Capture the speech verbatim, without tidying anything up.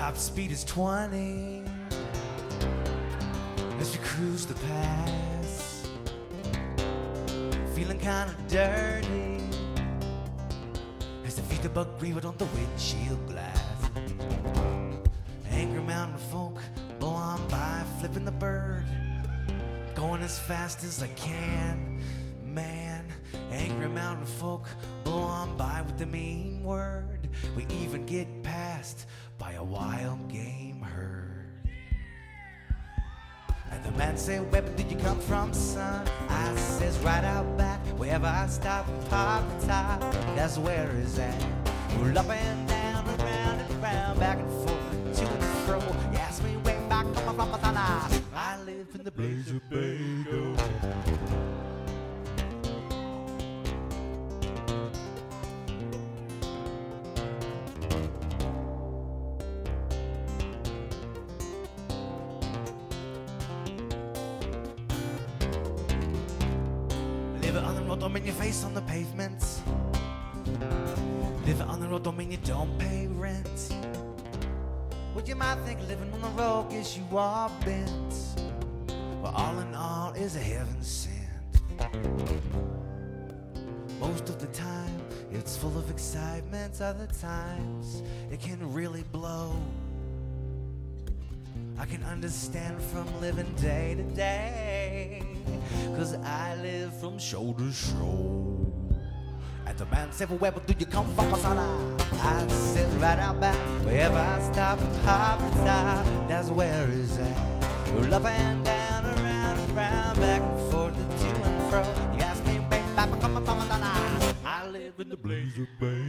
Top speed is twenty as we cruise the pass, feeling kinda dirty as the feet of bug breathe on the windshield glass. Angry mountain folk blow on by, flipping the bird, going as fast as I can. Man, angry mountain folk blow on by with the mean word. We even get passed by a wild game herd. And the man say, where did you come from, son? I says, right out back, wherever I stop and park the top, that's where it's at. Roll up and down, around and around, back and forth, to and fro. You ask me where I come from, Montana. I live in the Blazer Bagel. Live on the road, don't mean your face on the pavement. Live on the road, don't mean you don't pay rent. What you might think living on the road gets you all bent. Well, all in all is a heaven sent. Most of the time, it's full of excitement. Other times, it can really blow. I can understand from living day to day, 'cause I live from show to show. And the man said, well, where do you come from, Masala? I said, right out back, wherever I stop and pop and stop, that's where it's at. Roll up and down, around and round, back and forth, to and fro. You ask me, baby, I'm coming from Masala. I live in the Blazer Bay.